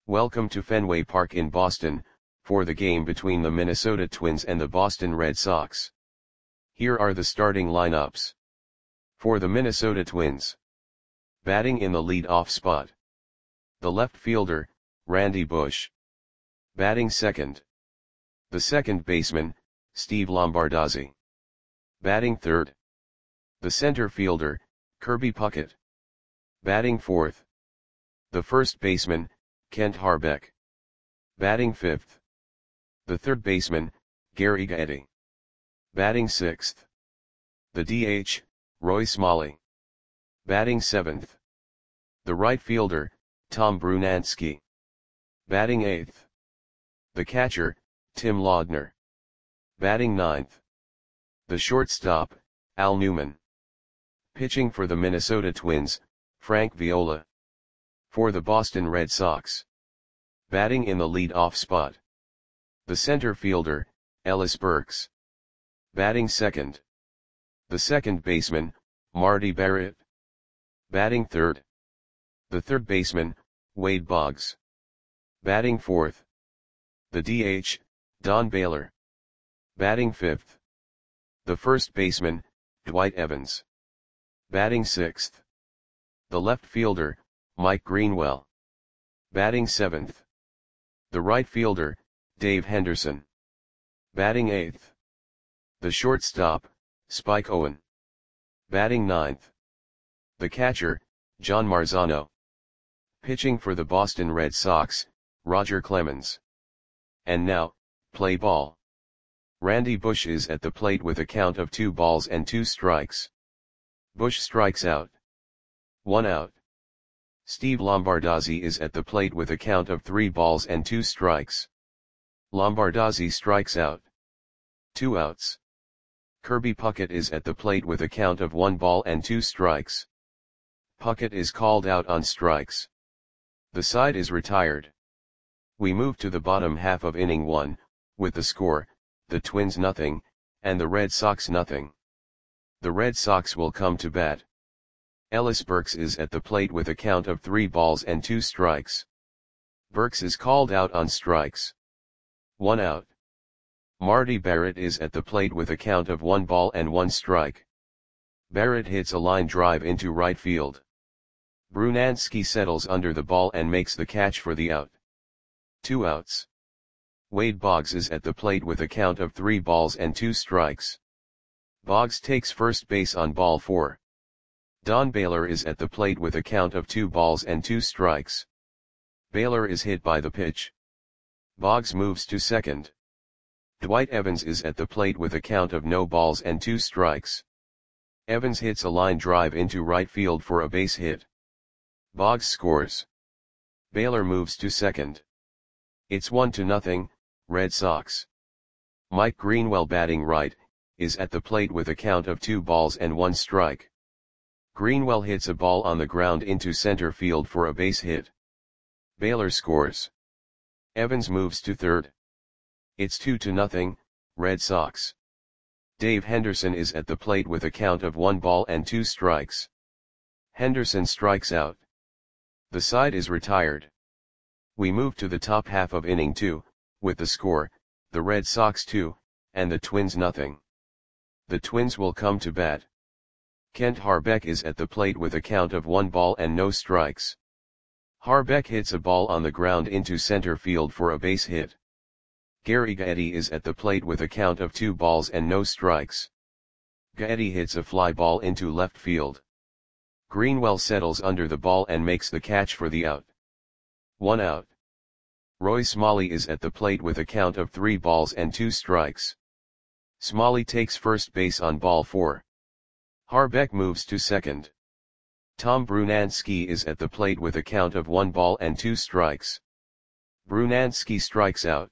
Welcome to Fenway Park in Boston, for the game between the Minnesota Twins and the Boston Red Sox. Here are the starting lineups. For the Minnesota Twins. Batting in the lead-off spot. The left fielder, Randy Bush. Batting second. The second baseman, Steve Lombardozzi. Batting third. The center fielder, Kirby Puckett. Batting fourth. The first baseman, Kent Hrbek. Batting fifth. The third baseman, Gary Gaetti. Batting sixth. The DH, Roy Smalley. Batting seventh. The right fielder, Tom Brunansky. Batting eighth. The catcher, Tim Laudner. Batting ninth. The shortstop, Al Newman. Pitching for the Minnesota Twins, Frank Viola. For the Boston Red Sox. Batting in the lead-off spot. The center fielder, Ellis Burks. Batting second. The second baseman, Marty Barrett. Batting third. The third baseman, Wade Boggs. Batting fourth. The DH, Don Baylor. Batting fifth. The first baseman, Dwight Evans. Batting sixth. The left fielder, Mike Greenwell. Batting seventh. The right fielder, Dave Henderson. Batting eighth. The shortstop, Spike Owen. Batting ninth. The catcher, John Marzano. Pitching for the Boston Red Sox, Roger Clemens. And now, play ball. Randy Bush is at the plate with a count of 2 balls and 2 strikes. Bush strikes out. 1 out. Steve Lombardozzi is at the plate with a count of 3 balls and 2 strikes. Lombardozzi strikes out. 2 outs. Kirby Puckett is at the plate with a count of 1 ball and 2 strikes. Puckett is called out on strikes. The side is retired. We move to the bottom half of inning 1, with the score, the Twins nothing, and the Red Sox nothing. The Red Sox will come to bat. Ellis Burks is at the plate with a count of 3 balls and 2 strikes. Burks is called out on strikes. 1 out. Marty Barrett is at the plate with a count of 1 ball and 1 strike. Barrett hits a line drive into right field. Brunansky settles under the ball and makes the catch for the out. 2 outs. Wade Boggs is at the plate with a count of 3 balls and 2 strikes. Boggs takes first base on ball 4. Don Baylor is at the plate with a count of 2 balls and 2 strikes. Baylor is hit by the pitch. Boggs moves to second. Dwight Evans is at the plate with a count of no balls and 2 strikes. Evans hits a line drive into right field for a base hit. Boggs scores. Baylor moves to second. It's 1-0, Red Sox. Mike Greenwell batting right, is at the plate with a count of 2 balls and 1 strike. Greenwell hits a ball on the ground into center field for a base hit. Baylor scores. Evans moves to third. It's 2-0, Red Sox. Dave Henderson is at the plate with a count of 1 ball and 2 strikes. Henderson strikes out. The side is retired. We move to the top half of inning 2, with the score, the Red Sox 2, and the Twins nothing. The Twins will come to bat. Kent Hrbek is at the plate with a count of 1 ball and no strikes. Hrbek hits a ball on the ground into center field for a base hit. Gary Gaetti is at the plate with a count of 2 balls and no strikes. Gaetti hits a fly ball into left field. Greenwell settles under the ball and makes the catch for the out. 1 out. Roy Smalley is at the plate with a count of 3 balls and 2 strikes. Smalley takes first base on ball 4. Hrbek moves to second. Tom Brunansky is at the plate with a count of 1 ball and 2 strikes. Brunansky strikes out.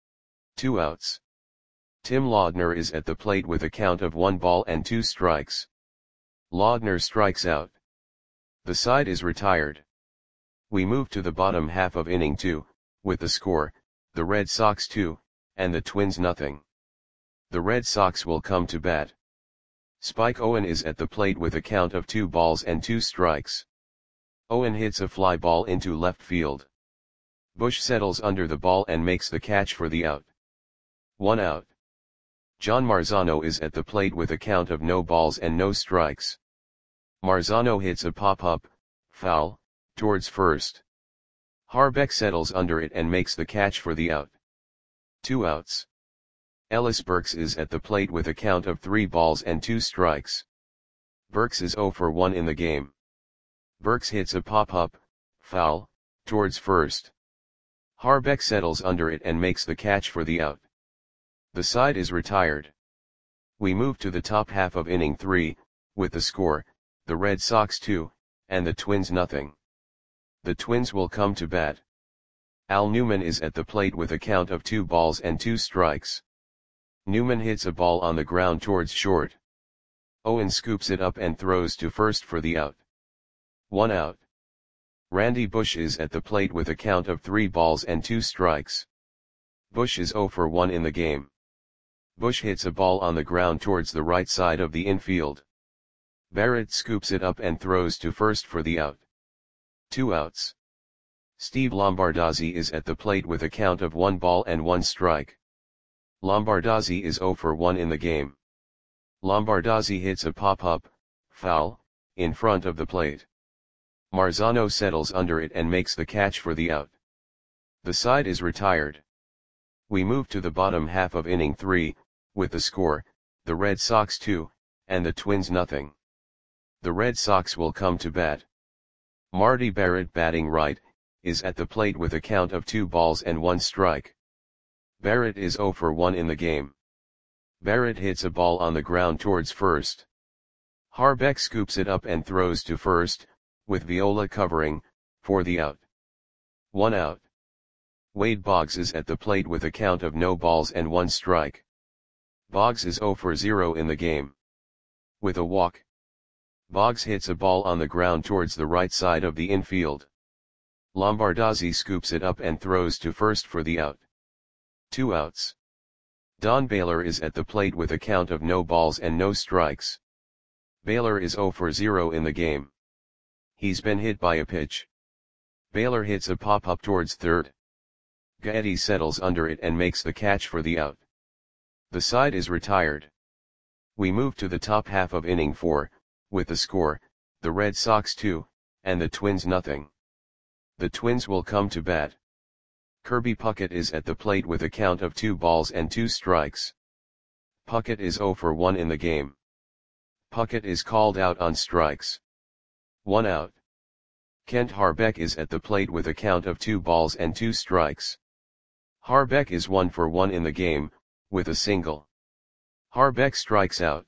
2 outs. Tim Laudner is at the plate with a count of 1 ball and 2 strikes. Laudner strikes out. The side is retired. We move to the bottom half of inning 2, with the score, the Red Sox 2, and the Twins nothing. The Red Sox will come to bat. Spike Owen is at the plate with a count of 2 balls and 2 strikes. Owen hits a fly ball into left field. Bush settles under the ball and makes the catch for the out. 1 out. John Marzano is at the plate with a count of no balls and no strikes. Marzano hits a pop-up, foul, towards first. Harbeck settles under it and makes the catch for the out. 2 outs. Ellis Burks is at the plate with a count of 3 balls and 2 strikes. Burks is 0 for 1 in the game. Burks hits a pop-up, foul, towards first. Harbeck settles under it and makes the catch for the out. The side is retired. We move to the top half of inning 3, with the score, the Red Sox 2, and the Twins nothing. The Twins will come to bat. Al Newman is at the plate with a count of 2 balls and 2 strikes. Newman hits a ball on the ground towards short. Owen scoops it up and throws to first for the out. 1 out. Randy Bush is at the plate with a count of 3 balls and 2 strikes. Bush is 0 for 1 in the game. Bush hits a ball on the ground towards the right side of the infield. Barrett scoops it up and throws to first for the out. 2 outs. Steve Lombardozzi is at the plate with a count of 1 ball and 1 strike. Lombardozzi is 0 for 1 in the game. Lombardozzi hits a pop-up, foul, in front of the plate. Marzano settles under it and makes the catch for the out. The side is retired. We move to the bottom half of inning 3, with the score, the Red Sox 2, and the Twins nothing. The Red Sox will come to bat. Marty Barrett, batting right, is at the plate with a count of 2 balls and 1 strike. Barrett is 0 for 1 in the game. Barrett hits a ball on the ground towards first. Harbeck scoops it up and throws to first, with Viola covering, for the out. 1 out. Wade Boggs is at the plate with a count of no balls and 1 strike. Boggs is 0 for 0 in the game. With a walk. Boggs hits a ball on the ground towards the right side of the infield. Lombardozzi scoops it up and throws to first for the out. 2 outs. Don Baylor is at the plate with a count of no balls and no strikes. Baylor is 0 for 0 in the game. He's been hit by a pitch. Baylor hits a pop-up towards third. Gaetti settles under it and makes the catch for the out. The side is retired. We move to the top half of inning 4, with the score, the Red Sox 2, and the Twins nothing. The Twins will come to bat. Kirby Puckett is at the plate with a count of 2 balls and 2 strikes. Puckett is 0 for 1 in the game. Puckett is called out on strikes. 1 out. Kent Harbeck is at the plate with a count of 2 balls and 2 strikes. Harbeck is 1 for 1 in the game, with a single. Harbeck strikes out.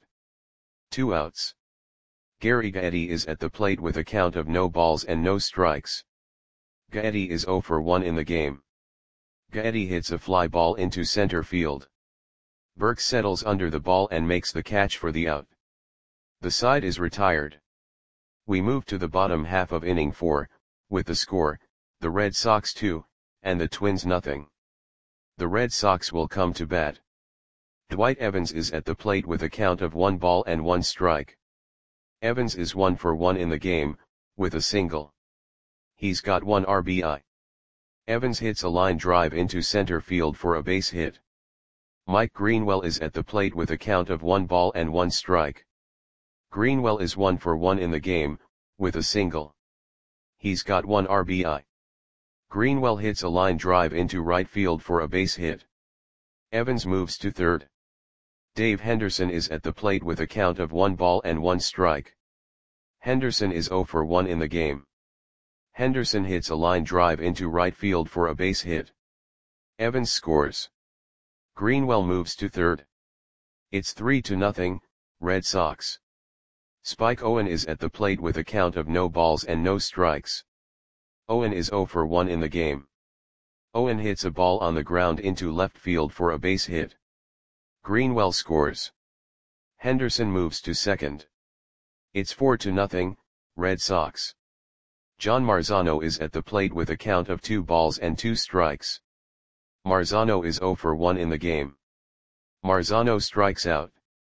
2 outs. Gary Gaetti is at the plate with a count of no balls and no strikes. Gaetti is 0 for 1 in the game. Gaetti hits a fly ball into center field. Burks settles under the ball and makes the catch for the out. The side is retired. We move to the bottom half of inning 4, with the score, the Red Sox 2, and the Twins nothing. The Red Sox will come to bat. Dwight Evans is at the plate with a count of 1 ball and 1 strike. Evans is 1 for 1 in the game, with a single. He's got 1 RBI. Evans hits a line drive into center field for a base hit. Mike Greenwell is at the plate with a count of 1 ball and 1 strike. Greenwell is 1 for 1 in the game, with a single. He's got 1 RBI. Greenwell hits a line drive into right field for a base hit. Evans moves to third. Dave Henderson is at the plate with a count of 1 ball and 1 strike. Henderson is 0 for 1 in the game. Henderson hits a line drive into right field for a base hit. Evans scores. Greenwell moves to third. It's 3-0, Red Sox. Spike Owen is at the plate with a count of no balls and no strikes. Owen is 0 for 1 in the game. Owen hits a ball on the ground into left field for a base hit. Greenwell scores. Henderson moves to second. It's 4-0, Red Sox. John Marzano is at the plate with a count of 2 balls and 2 strikes. Marzano is 0 for 1 in the game. Marzano strikes out.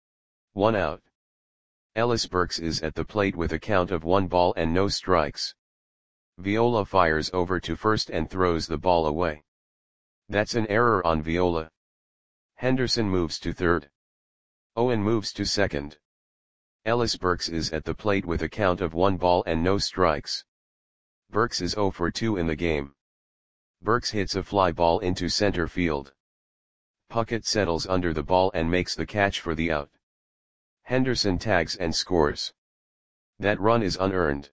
1 out. Ellis Burks is at the plate with a count of 1 ball and no strikes. Viola fires over to first and throws the ball away. That's an error on Viola. Henderson moves to third. Owen moves to second. Ellis Burks is at the plate with a count of 1 ball and no strikes. Burks is 0 for 2 in the game. Burks hits a fly ball into center field. Puckett settles under the ball and makes the catch for the out. Henderson tags and scores. That run is unearned.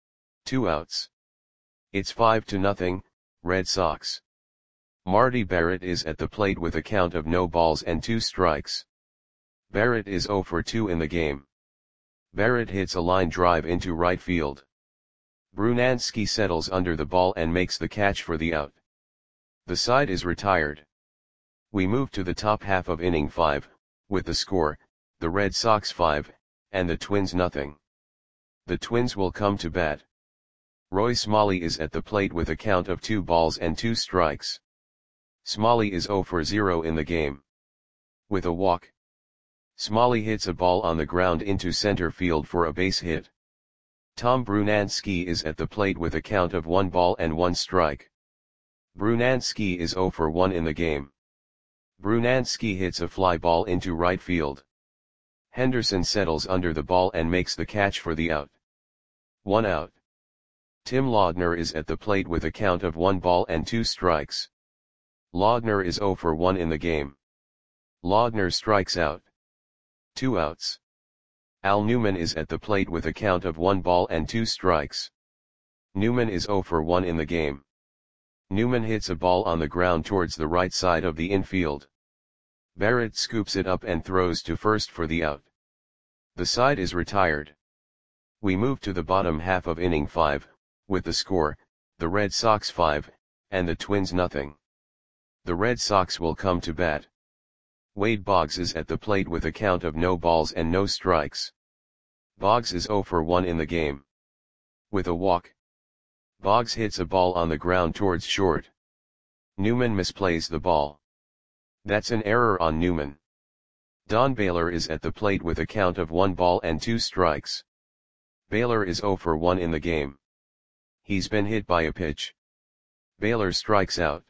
2 outs. It's 5-0, Red Sox. Marty Barrett is at the plate with a count of no balls and 2 strikes. Barrett is 0 for 2 in the game. Barrett hits a line drive into right field. Brunansky settles under the ball and makes the catch for the out. The side is retired. We move to the top half of inning 5, with the score, the Red Sox 5, and the Twins 0. The Twins will come to bat. Roy Smalley is at the plate with a count of 2 balls and 2 strikes. Smalley is 0 for 0 in the game. With a walk. Smalley hits a ball on the ground into center field for a base hit. Tom Brunansky is at the plate with a count of 1 ball and 1 strike. Brunansky is 0 for 1 in the game. Brunansky hits a fly ball into right field. Henderson settles under the ball and makes the catch for the out. 1 out. Tim Laudner is at the plate with a count of 1 ball and 2 strikes. Laudner is 0 for 1 in the game. Laudner strikes out. 2 outs. Al Newman is at the plate with a count of 1 ball and 2 strikes. Newman is 0 for 1 in the game. Newman hits a ball on the ground towards the right side of the infield. Barrett scoops it up and throws to first for the out. The side is retired. We move to the bottom half of inning 5, with the score, the Red Sox 5, and the Twins 0. The Red Sox will come to bat. Wade Boggs is at the plate with a count of no balls and no strikes. Boggs is 0 for 1 in the game. With a walk. Boggs hits a ball on the ground towards short. Newman misplays the ball. That's an error on Newman. Don Baylor is at the plate with a count of 1 ball and 2 strikes. Baylor is 0 for 1 in the game. He's been hit by a pitch. Baylor strikes out.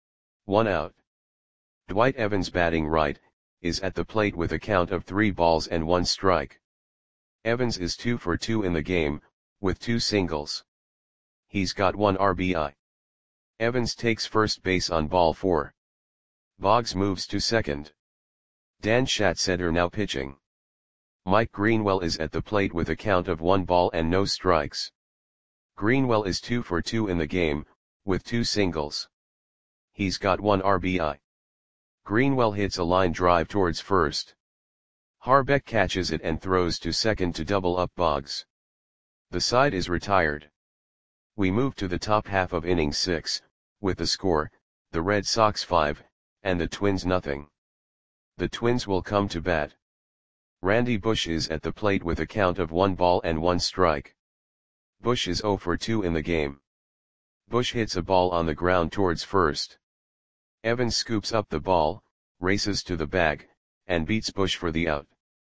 1 out. Dwight Evans, batting right, is at the plate with a count of 3 balls and 1 strike. Evans is 2 for 2 in the game, with 2 singles. He's got 1 RBI. Evans takes first base on ball 4. Boggs moves to second. Dan Schatzeder now pitching. Mike Greenwell is at the plate with a count of 1 ball and no strikes. Greenwell is 2 for 2 in the game, with 2 singles. He's got 1 RBI. Greenwell hits a line drive towards first. Harbeck catches it and throws to second to double up Boggs. The side is retired. We move to the top half of inning 6, with the score, the Red Sox 5, and the Twins 0. The Twins will come to bat. Randy Bush is at the plate with a count of 1 ball and 1 strike. Bush is 0 for 2 in the game. Bush hits a ball on the ground towards first. Evans scoops up the ball, races to the bag, and beats Bush for the out.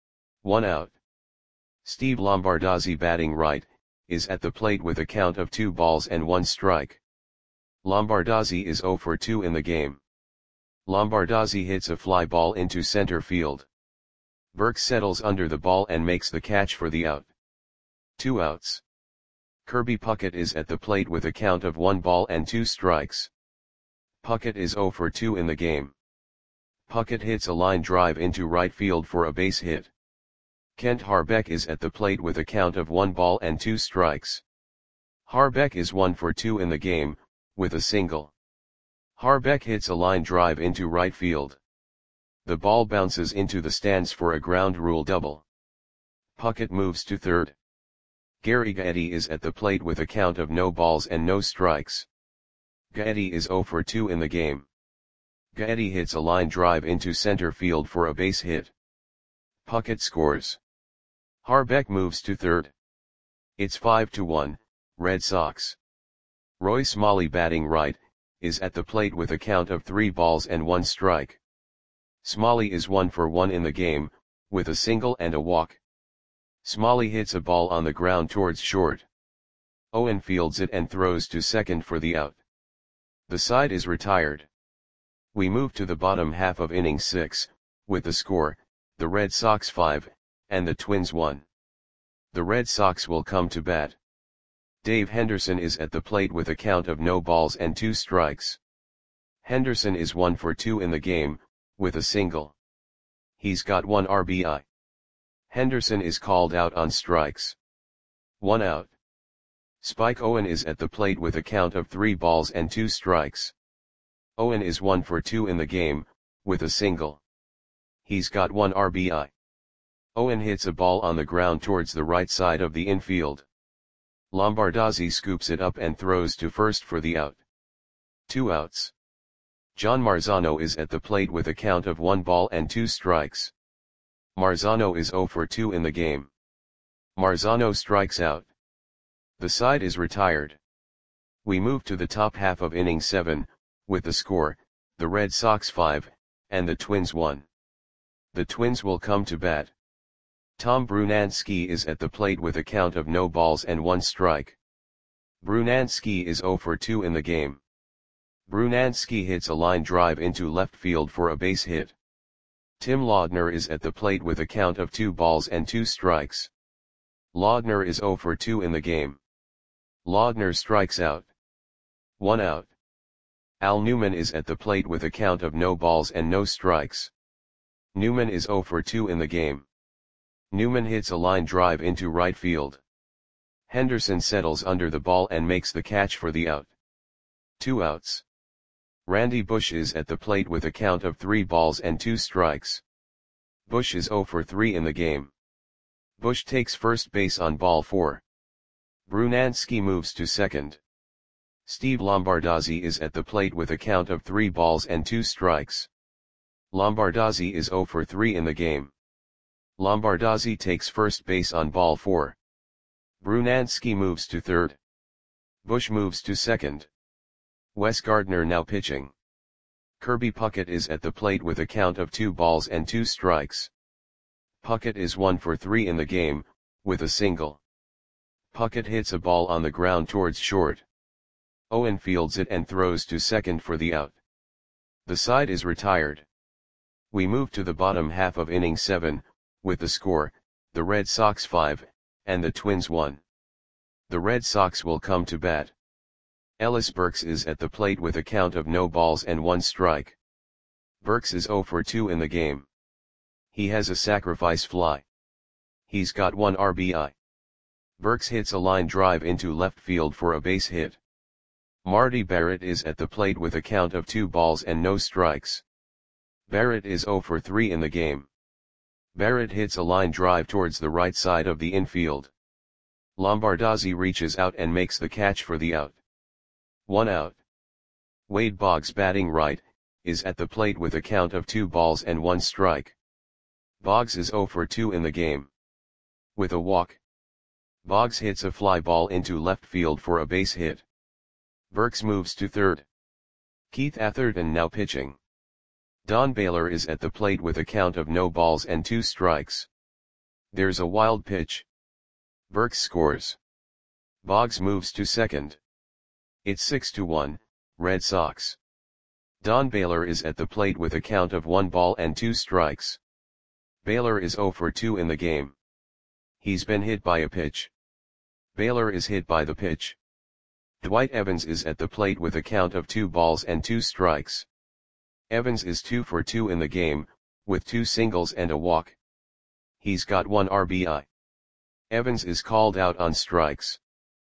1 out. Steve Lombardozzi, batting right, is at the plate with a count of 2 balls and 1 strike. Lombardozzi is 0 for 2 in the game. Lombardozzi hits a fly ball into center field. Burke settles under the ball and makes the catch for the out. 2 outs. Kirby Puckett is at the plate with a count of 1 ball and 2 strikes. Puckett is 0 for 2 in the game. Puckett hits a line drive into right field for a base hit. Kent Harbeck is at the plate with a count of 1 ball and 2 strikes. Harbeck is 1 for 2 in the game, with a single. Harbeck hits a line drive into right field. The ball bounces into the stands for a ground rule double. Puckett moves to third. Gary Gaetti is at the plate with a count of no balls and no strikes. Gaetti is 0 for 2 in the game. Gaetti hits a line drive into center field for a base hit. Puckett scores. Harbeck moves to third. It's 5-1, Red Sox. Roy Smalley, batting right, is at the plate with a count of 3 balls and 1 strike. Smalley is 1 for 1 in the game, with a single and a walk. Smalley hits a ball on the ground towards short. Owen fields it and throws to second for the out. The side is retired. We move to the bottom half of inning 6, with the score, the Red Sox 5, and the Twins 1. The Red Sox will come to bat. Dave Henderson is at the plate with a count of no balls and 2 strikes. Henderson is 1 for 2 in the game, with a single. He's got 1 RBI. Henderson is called out on strikes. 1 out. Spike Owen is at the plate with a count of 3 balls and 2 strikes. Owen is 1 for 2 in the game, with a single. He's got 1 RBI. Owen hits a ball on the ground towards the right side of the infield. Lombardozzi scoops it up and throws to first for the out. 2 outs. John Marzano is at the plate with a count of 1 ball and 2 strikes. Marzano is 0 for 2 in the game. Marzano strikes out. The side is retired. We move to the top half of inning 7, with the score, the Red Sox 5, and the Twins 1. The Twins will come to bat. Tom Brunansky is at the plate with a count of no balls and 1 strike. Brunansky is 0 for 2 in the game. Brunansky hits a line drive into left field for a base hit. Tim Laudner is at the plate with a count of 2 balls and 2 strikes. Laudner is 0 for 2 in the game. Laudner strikes out. 1 out. Al Newman is at the plate with a count of no balls and no strikes. Newman is 0 for 2 in the game. Newman hits a line drive into right field. Henderson settles under the ball and makes the catch for the out. 2 outs. Randy Bush is at the plate with a count of 3 balls and 2 strikes. Bush is 0 for 3 in the game. Bush takes first base on ball 4. Brunansky moves to second. Steve Lombardozzi is at the plate with a count of 3 balls and 2 strikes. Lombardozzi is 0 for 3 in the game. Lombardozzi takes first base on ball 4. Brunansky moves to third. Bush moves to second. Wes Gardner now pitching. Kirby Puckett is at the plate with a count of 2 balls and 2 strikes. Puckett is 1 for 3 in the game, with a single. Puckett hits a ball on the ground towards short. Owen fields it and throws to second for the out. The side is retired. We move to the bottom half of inning 7, with the score, the Red Sox 5, and the Twins 1. The Red Sox will come to bat. Ellis Burks is at the plate with a count of no balls and 1 strike. Burks is 0 for 2 in the game. He has a sacrifice fly. He's got 1 RBI. Burks hits a line drive into left field for a base hit. Marty Barrett is at the plate with a count of 2 balls and no strikes. Barrett is 0 for 3 in the game. Barrett hits a line drive towards the right side of the infield. Lombardozzi reaches out and makes the catch for the out. 1 out. Wade Boggs, batting right, is at the plate with a count of 2 balls and 1 strike. Boggs is 0 for 2 in the game. With a walk, Boggs hits a fly ball into left field for a base hit. Burks moves to third. Keith Atherton now pitching. Don Baylor is at the plate with a count of no balls and 2 strikes. There's a wild pitch. Burks scores. Boggs moves to second. It's 6-1, Red Sox. Don Baylor is at the plate with a count of 1 ball and 2 strikes. Baylor is 0 for 2 in the game. He's been hit by a pitch. Baylor is hit by the pitch. Dwight Evans is at the plate with a count of 2 balls and 2 strikes. Evans is 2 for 2 in the game, with 2 singles and a walk. He's got 1 RBI. Evans is called out on strikes.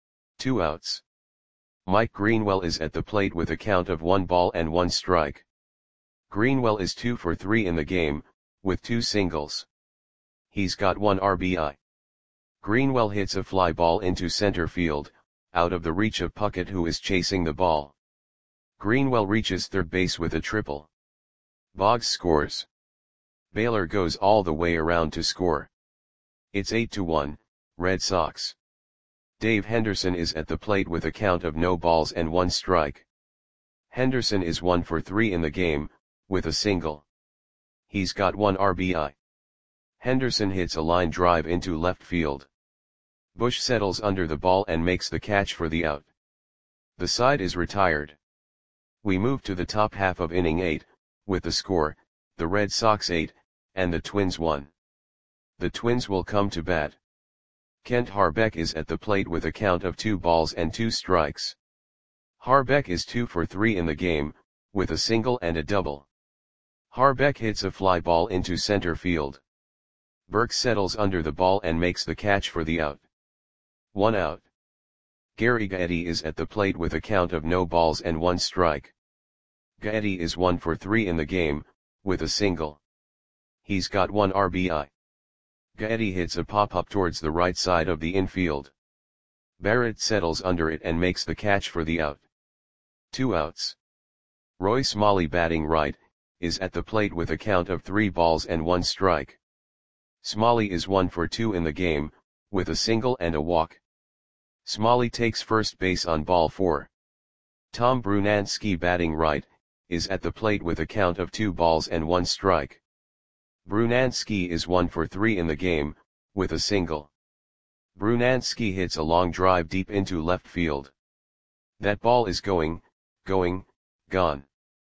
2 outs. Mike Greenwell is at the plate with a count of 1 ball and 1 strike. Greenwell is 2 for 3 in the game, with 2 singles. He's got 1 RBI. Greenwell hits a fly ball into center field, out of the reach of Puckett, who is chasing the ball. Greenwell reaches third base with a triple. Boggs scores. Baylor goes all the way around to score. It's 8-1, Red Sox. Dave Henderson is at the plate with a count of no balls and 1 strike. Henderson is 1 for 3 in the game, with a single. He's got 1 RBI. Henderson hits a line drive into left field. Bush settles under the ball and makes the catch for the out. The side is retired. We move to the top half of inning 8, with the score, the Red Sox 8, and the Twins 1. The Twins will come to bat. Kent Harbeck is at the plate with a count of 2 balls and 2 strikes. Harbeck is 2 for 3 in the game, with a single and a double. Harbeck hits a fly ball into center field. Burks settles under the ball and makes the catch for the out. 1 out. Gary Gaetti is at the plate with a count of no balls and 1 strike. Gaetti is 1 for 3 in the game, with a single. He's got 1 RBI. Gaetti hits a pop-up towards the right side of the infield. Barrett settles under it and makes the catch for the out. 2 outs. Roy Smalley, batting right, is at the plate with a count of 3 balls and 1 strike. Smalley is 1 for 2 in the game, with a single and a walk. Smalley takes first base on ball 4. Tom Brunansky, batting right, is at the plate with a count of 2 balls and 1 strike. Brunansky is 1 for 3 in the game, with a single. Brunansky hits a long drive deep into left field. That ball is going, gone.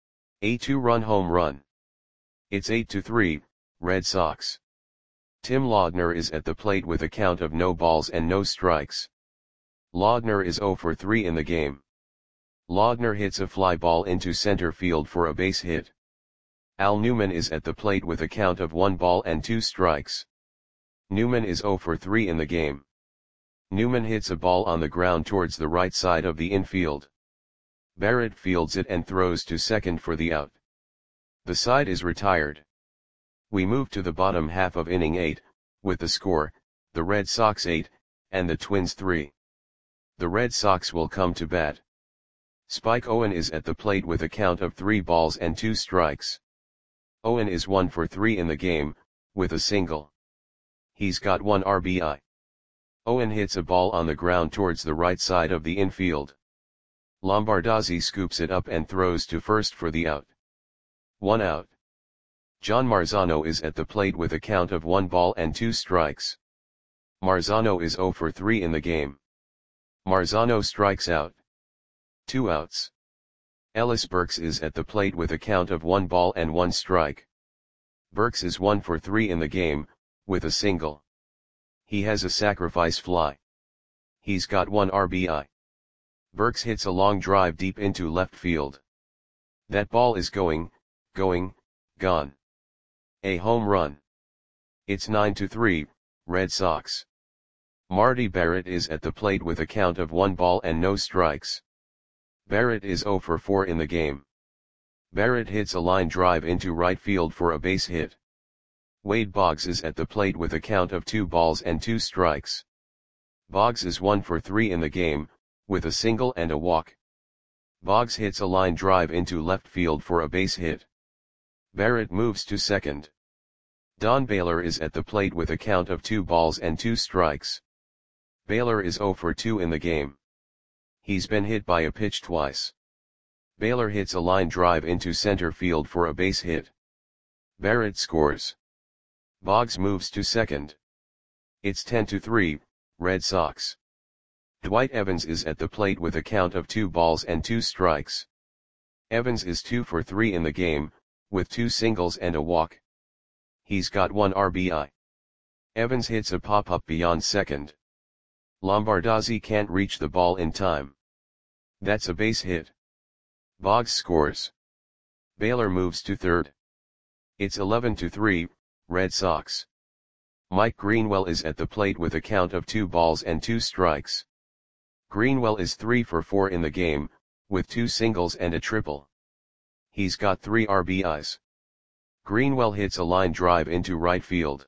A 2-run home run. It's 8-3, Red Sox. Tim Laudner is at the plate with a count of no balls and no strikes. Laudner is 0 for 3 in the game. Laudner hits a fly ball into center field for a base hit. Al Newman is at the plate with a count of 1 ball and 2 strikes. Newman is 0 for 3 in the game. Newman hits a ball on the ground towards the right side of the infield. Barrett fields it and throws to second for the out. The side is retired. We move to the bottom half of inning 8, with the score, the Red Sox 8, and the Twins 3. The Red Sox will come to bat. Spike Owen is at the plate with a count of 3 balls and 2 strikes. Owen is 1 for 3 in the game, with a single. He's got 1 RBI. Owen hits a ball on the ground towards the right side of the infield. Lombardozzi scoops it up and throws to first for the out. 1 out. John Marzano is at the plate with a count of 1 ball and 2 strikes. Marzano is 0 for 3 in the game. Marzano strikes out. 2 outs. Ellis Burks is at the plate with a count of 1 ball and 1 strike. Burks is 1 for 3 in the game, with a single. He has a sacrifice fly. He's got 1 RBI. Burks hits a long drive deep into left field. That ball is going, gone. A home run. It's 9-3, Red Sox. Marty Barrett is at the plate with a count of 1 ball and no strikes. Barrett is 0 for 4 in the game. Barrett hits a line drive into right field for a base hit. Wade Boggs is at the plate with a count of 2 balls and 2 strikes. Boggs is 1 for 3 in the game, with a single and a walk. Boggs hits a line drive into left field for a base hit. Barrett moves to second. Don Baylor is at the plate with a count of 2 balls and 2 strikes. Baylor is 0 for 2 in the game. He's been hit by a pitch twice. Baylor hits a line drive into center field for a base hit. Barrett scores. Boggs moves to second. It's 10-3, Red Sox. Dwight Evans is at the plate with a count of 2 balls and 2 strikes. Evans is 2 for 3 in the game, with 2 singles and a walk. He's got 1 RBI. Evans hits a pop-up beyond second. Lombardozzi can't reach the ball in time. That's a base hit. Boggs scores. Baylor moves to third. It's 11-3, Red Sox. Mike Greenwell is at the plate with a count of 2 balls and 2 strikes. Greenwell is 3 for 4 in the game, with 2 singles and a triple. He's got 3 RBIs. Greenwell hits a line drive into right field.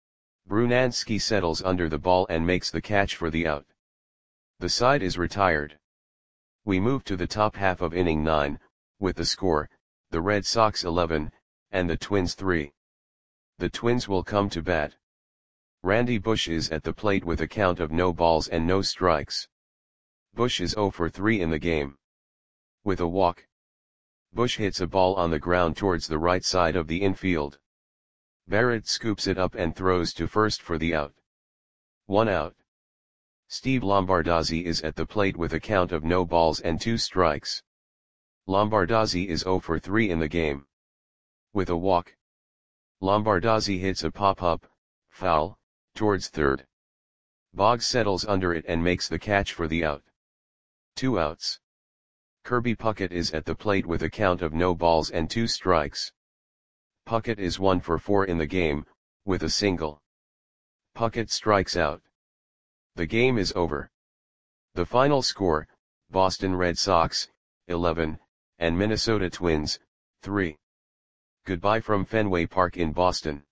Brunansky settles under the ball and makes the catch for the out. The side is retired. We move to the top half of inning 9, with the score, the Red Sox 11, and the Twins 3. The Twins will come to bat. Randy Bush is at the plate with a count of no balls and no strikes. Bush is 0 for 3 in the game. With a walk. Bush hits a ball on the ground towards the right side of the infield. Barrett scoops it up and throws to first for the out. 1 out. Steve Lombardozzi is at the plate with a count of no balls and 2 strikes. Lombardozzi is 0 for 3 in the game. With a walk, Lombardozzi hits a pop-up, foul, towards third. Boggs settles under it and makes the catch for the out. 2 outs. Kirby Puckett is at the plate with a count of no balls and 2 strikes. Puckett is 1 for 4 in the game, with a single. Puckett strikes out. The game is over. The final score, Boston Red Sox, 11, and Minnesota Twins, 3. Goodbye from Fenway Park in Boston.